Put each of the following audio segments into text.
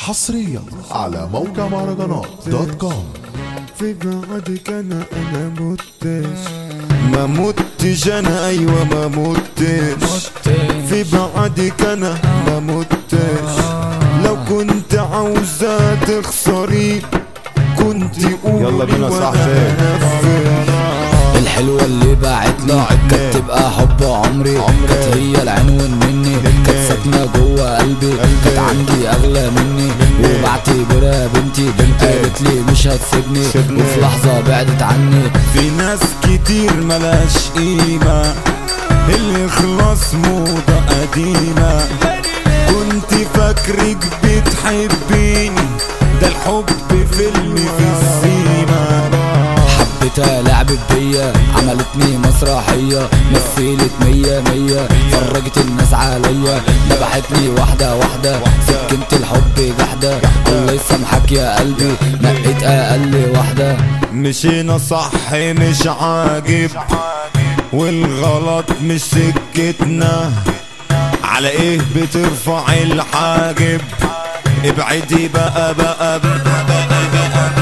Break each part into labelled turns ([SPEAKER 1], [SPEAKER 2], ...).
[SPEAKER 1] حصريا على موقع مهرجانات .com.
[SPEAKER 2] في بعدك انا متش ما متش انا ايوه ما متش في بعدك انا ما متش لو كنت عاوزة تخسري كنت قولي
[SPEAKER 3] يلا بينا صاحبي.
[SPEAKER 4] الحلوة اللي باعتني كانت تبقى حب عمري كانت هي العنوان مني كانت ساكنة جوه قلبي كانت عندي اغلى مني وبعتبرها بنتي قالت لي مش هتسيبني وفي لحظة بعدت عني.
[SPEAKER 2] في ناس كتير ملاش قيمة اللي خلاص موضة قديمة كنت فاكرك بتحبيني ده الحب فيلم في السيما.
[SPEAKER 4] حبيتها لعبت بيا عملتني مسرحية مثلت 100 فرجت الناس عليا نبحتني واحدة واحدة سكنت الحب جحدة الله يسامحك يا قلبي نقيت اقل واحدة.
[SPEAKER 2] مشينا صح مش عاجب والغلط مش سكتنا على ايه بترفع الحاجب ابعدي بقى بقى, بقى, بقى, بقى, بقى.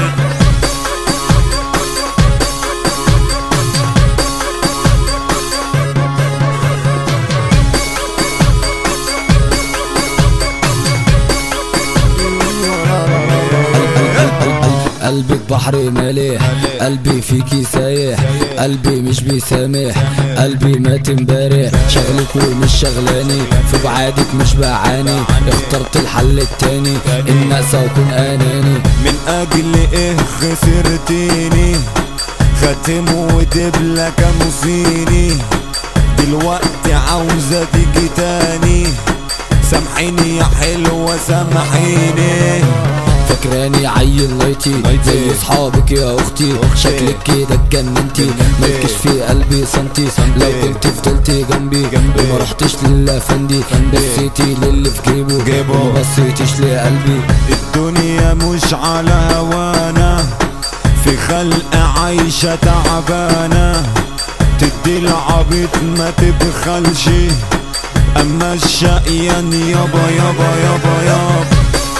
[SPEAKER 4] قلبك بحر مالح قلبي فيكي سايح قلبي مش بيسامح قلبي مات امبارح شغلك ومش شغلاني في بعادك مش بعاني اخترت الحل التاني ان اقسى واكون اناني.
[SPEAKER 2] من اجل ايه خسرتيني خاتم ودبلة كانوا فيني دلوقتي عاوزة تيجي تاني سامحيني يا حلوة سامحيني.
[SPEAKER 4] فاكراني عيل لايتي زي اصحابك يا اختي شكلك كده اتجننتي مالكش في قلبي سنتي لو كنت فضلتي جنبي وما رحتش للافندي بصيتي للي في جيبه وما بصيتيش لقلبي.
[SPEAKER 2] الدنيا مش على هوانا في خلق عايشة تعبانة تدي العبيط ما تبخلش اما الشقيان يابا يابا يابا يابا.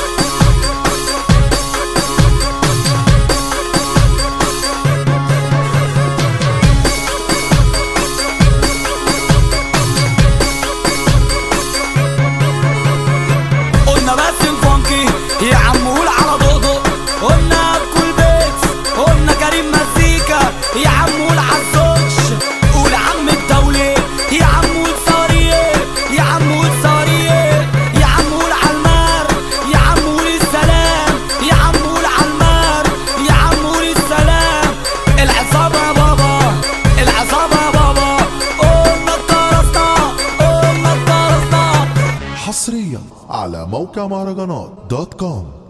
[SPEAKER 5] يا عم قول على ضوضو قلنا بكل بيت قلنا كريم مزيكا يا عم قول عالزوج قول عم الدولة يا عم قول صاريه يا عم قول صاريه يا عم قول عالمار يا عم قول السلام يا عم قول عالمار يا عم قول السلام. العصابة يا بابا العصابة يا بابا قلنا اتطرسنا قلنا اتطرسنا.
[SPEAKER 1] حصريا على موقع مهرجانات .com.